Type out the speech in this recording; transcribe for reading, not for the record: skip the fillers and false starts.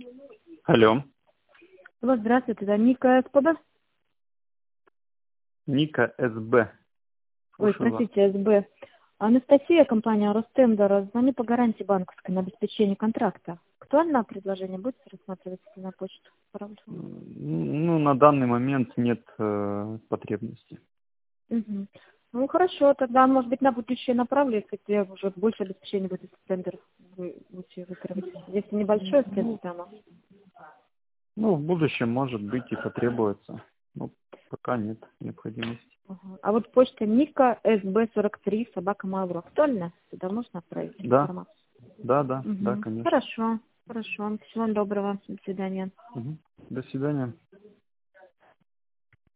Алло. Алло, здравствуйте, это Ника СПБ? Ника СБ. Ой, Слушаю вас. простите, СБ. Анастасия, компания Ростендер. Звоню по гарантии банковской на обеспечение контракта. Актуальное предложение будете рассматривать на почту? Правда? Ну, на данный момент нет потребности. Угу. Ну, хорошо, тогда, может быть, на будущее направлю, если уже больше обеспечения будет из тендеров вы будете выбирать. Если небольшое средство там. Ну, в будущем, может быть, и потребуется. Ну, пока нет необходимости. Ага. А вот почта Ника СБ43 собака Mail.ru актуальна? Сюда можно отправить Да, информацию? да, Угу. конечно. Хорошо, хорошо. Всего доброго. До свидания. Мгм. До свидания.